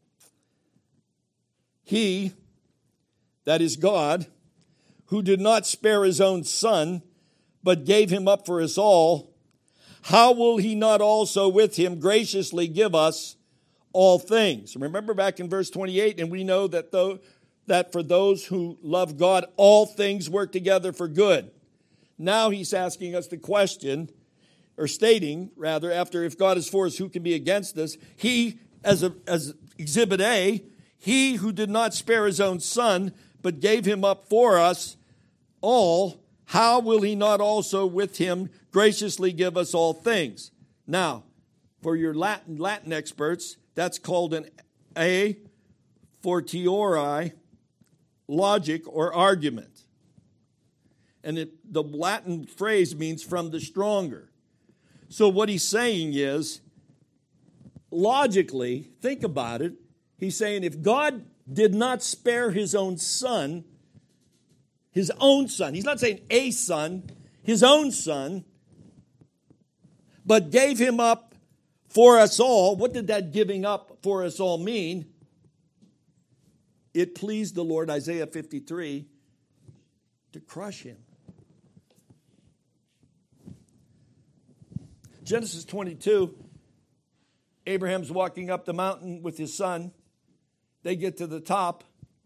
he, that is God, who did not spare his own son, but gave him up for us all, how will he not also with him graciously give us all things? Remember back in verse twenty-eight, and we know that though that for those who love God, all things work together for good. Now he's asking us the question, or stating, rather, after if God is for us, who can be against us? He, as, a, as exhibit A, he who did not spare his own son, but gave him up for us all, how will he not also with him graciously give us all things? Now, for your Latin, Latin experts, that's called an a fortiori logic or argument. And it, the Latin phrase means from the stronger. So what he's saying is, logically, think about it. He's saying if God did not spare his own son, his own son, he's not saying a son, his own son, but gave him up for us all. What did that giving up for us all mean? It pleased the Lord, Isaiah fifty-three, to crush him. Genesis twenty-two, Abraham's walking up the mountain with his son. They get to the top.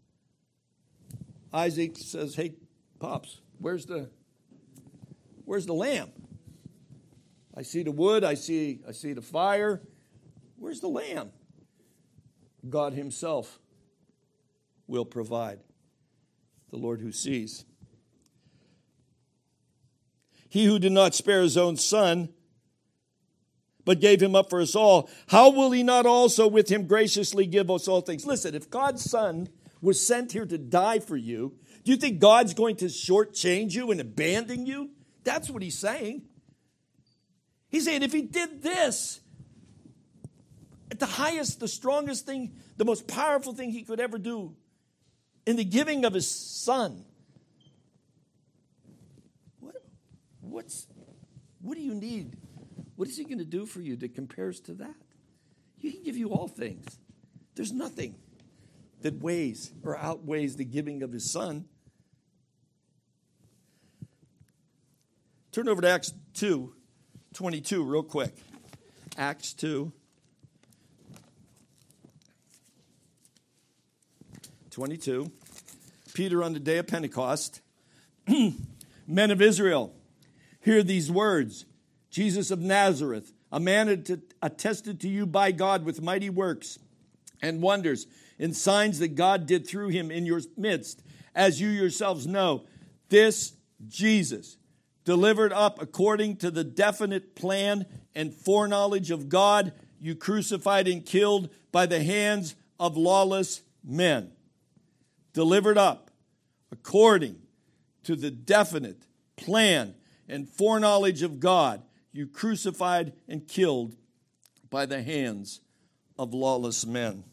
Isaac says, hey, Pops, where's the, where's the lamb? I see the wood, I see, I see the fire. Where's the lamb? God himself will provide. The Lord who sees. He who did not spare his own son, but gave him up for us all, how will he not also with him graciously give us all things? Listen, if God's son was sent here to die for you, do you think God's going to shortchange you and abandon you? That's what he's saying. He's saying if he did this, at the highest, the strongest thing, the most powerful thing he could ever do, in the giving of his son, what, what's, what do you need? What is he going to do for you that compares to that? He can give you all things. There's nothing that weighs or outweighs the giving of his son. Turn over to Acts two twenty-two real quick. Acts two twenty-two. Peter on the day of Pentecost. Men of Israel, hear these words. Jesus of Nazareth, a man attested to you by God with mighty works and wonders and signs that God did through him in your midst, as you yourselves know. This Jesus, delivered up according to the definite plan and foreknowledge of God, you crucified and killed by the hands of lawless men. Delivered up according to the definite plan and foreknowledge of God, you crucified and killed by the hands of lawless men.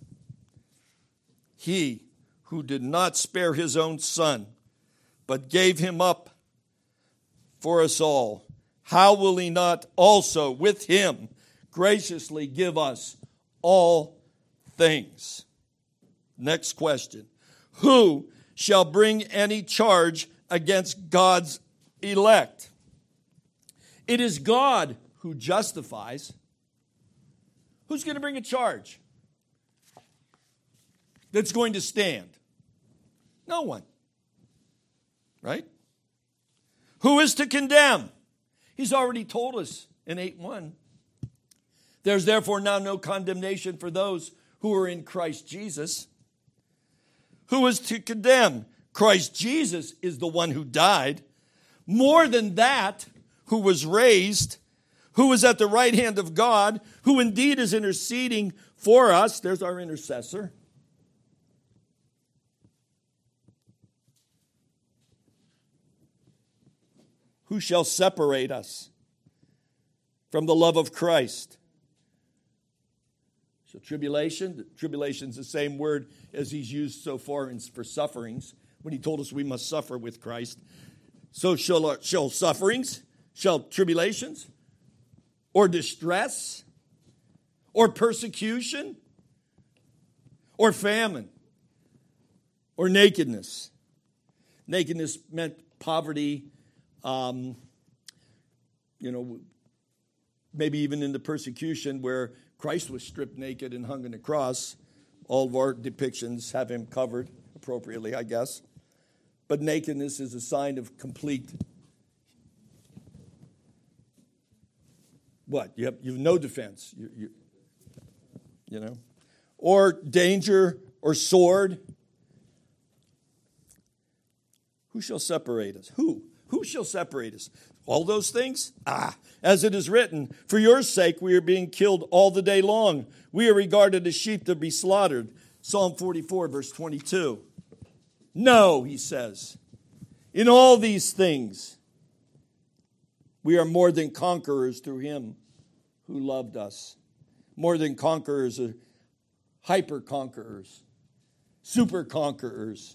He who did not spare his own son, but gave him up for us all, how will he not also with him graciously give us all things? Next question. Who shall bring any charge against God's elect? It is God who justifies. Who's going to bring a charge that's going to stand? No one. Right? Who is to condemn? He's already told us in eight one. There's therefore now no condemnation for those who are in Christ Jesus. Who is to condemn? Christ Jesus is the one who died. More than that, who was raised, who is at the right hand of God, who indeed is interceding for us. There's our intercessor. Who shall separate us from the love of Christ? So tribulation, tribulation is the same word as he's used so far in, for sufferings, when he told us we must suffer with Christ. So shall, shall sufferings, shall tribulations, or distress, or persecution, or famine, or nakedness. Nakedness meant poverty, um, you know, maybe even in the persecution where Christ was stripped naked and hung on the cross. All of our depictions have him covered appropriately, I guess. But nakedness is a sign of complete, what? You have, you have no defense, you, you, you know. Or danger or sword. Who shall separate us? Who? Who shall separate us? All those things? Ah, as it is written, for your sake we are being killed all the day long. We are regarded as sheep to be slaughtered. Psalm forty-four, verse twenty-two. No, he says, in all these things we are more than conquerors through him who loved us. More than conquerors, uh, hyper conquerors, super conquerors.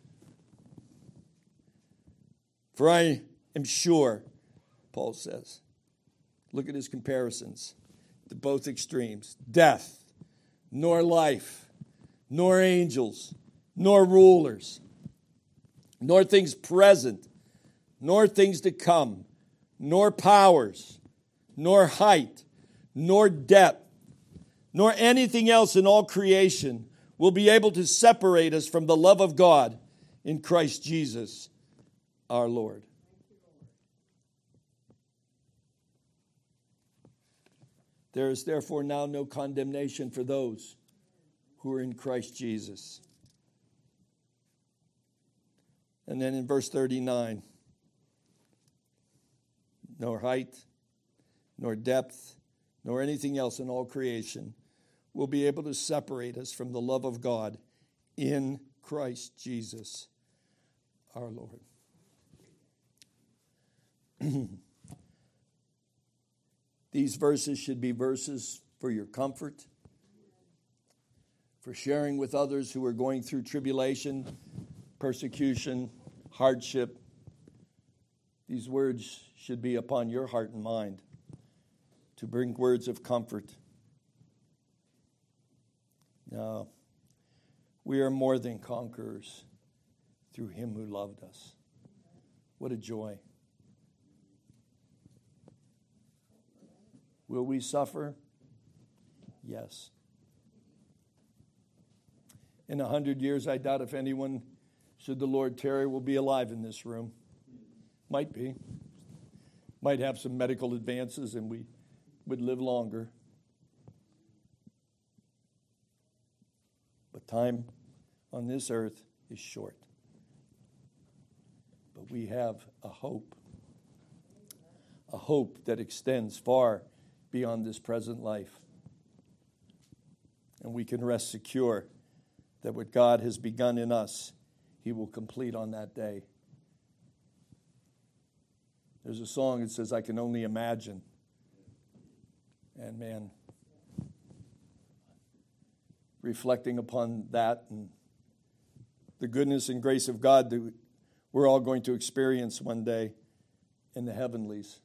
For I am sure, Paul says, look at his comparisons to both extremes. Death, nor life, nor angels, nor rulers, nor things present, nor things to come, nor powers, nor height, nor depth, nor anything else in all creation will be able to separate us from the love of God in Christ Jesus our Lord. There is therefore now no condemnation for those who are in Christ Jesus. And then in verse thirty-nine, nor height, nor depth, nor anything else in all creation will be able to separate us from the love of God in Christ Jesus our Lord. These verses should be verses for your comfort, for sharing with others who are going through tribulation, persecution, hardship. These words should be upon your heart and mind to bring words of comfort. Now, we are more than conquerors through him who loved us. What a joy. Will we suffer? Yes. In a hundred years, I doubt if anyone, should the Lord tarry, will be alive in this room. Might be. Might have some medical advances and we would live longer. But time on this earth is short. But we have a hope. A hope that extends far beyond this present life. And we can rest secure that what God has begun in us, he will complete on that day. There's a song that says, I can only imagine. And man, reflecting upon that and the goodness and grace of God that we're all going to experience one day in the heavenlies.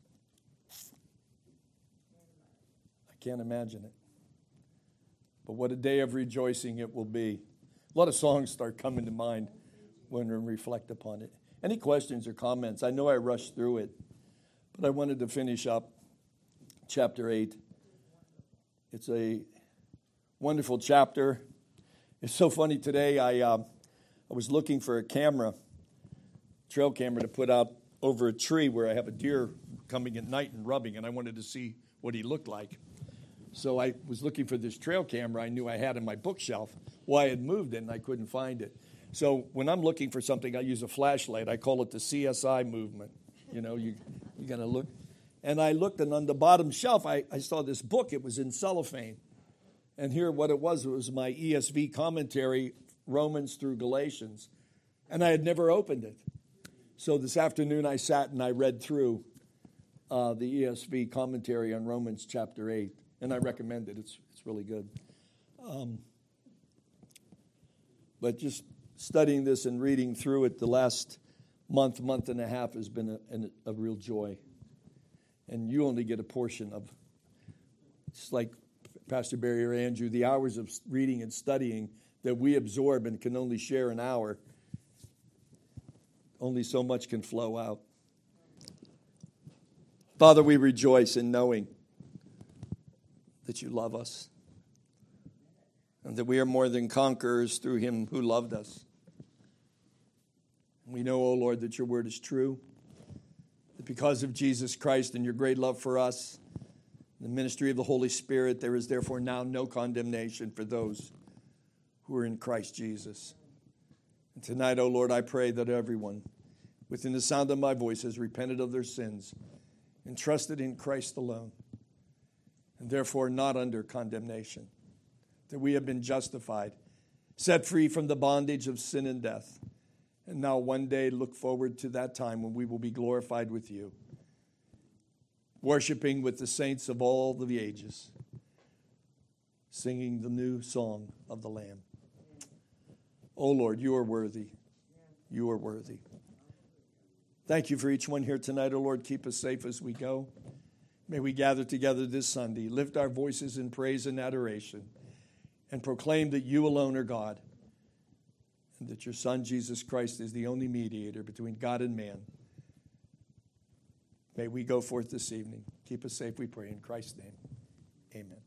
Can't imagine it. But what a day of rejoicing it will be. A lot of songs start coming to mind when we reflect upon it. Any questions or comments? I know I rushed through it, but I wanted to finish up chapter eight. It's a wonderful chapter. It's so funny today. I uh, I was looking for a camera, trail camera, to put out over a tree where I have a deer coming at night and rubbing, and I wanted to see what he looked like. So I was looking for this trail camera I knew I had in my bookshelf. Well, I had moved it and I couldn't find it. So when I'm looking for something, I use a flashlight. I call it the C S I movement. You know, you you got to look. And I looked, and on the bottom shelf, I, I saw this book. It was in cellophane. And here what it was, it was my E S V commentary, Romans through Galatians. And I had never opened it. So this afternoon I sat and I read through uh, the E S V commentary on Romans chapter eight. And I recommend it. It's it's really good. Um, but just studying this and reading through it the last month, month and a half has been a, a, a real joy. And you only get a portion of, it's like Pastor Barry or Andrew, the hours of reading and studying that we absorb and can only share an hour. Only so much can flow out. Father, we rejoice in knowing that you love us and that we are more than conquerors through him who loved us. We know, O Lord, that your word is true, that because of Jesus Christ and your great love for us, the ministry of the Holy Spirit, there is therefore now no condemnation for those who are in Christ Jesus. And tonight, O Lord, I pray that everyone within the sound of my voice has repented of their sins and trusted in Christ alone, and therefore not under condemnation, that we have been justified, set free from the bondage of sin and death, and now one day look forward to that time when we will be glorified with you, worshiping with the saints of all the ages, singing the new song of the Lamb. Oh Lord, you are worthy. You are worthy. Thank you for each one here tonight, oh Lord. Keep us safe as we go. May we gather together this Sunday, lift our voices in praise and adoration, and proclaim that you alone are God, and that your Son, Jesus Christ, is the only mediator between God and man. May we go forth this evening. Keep us safe, we pray, in Christ's name. Amen.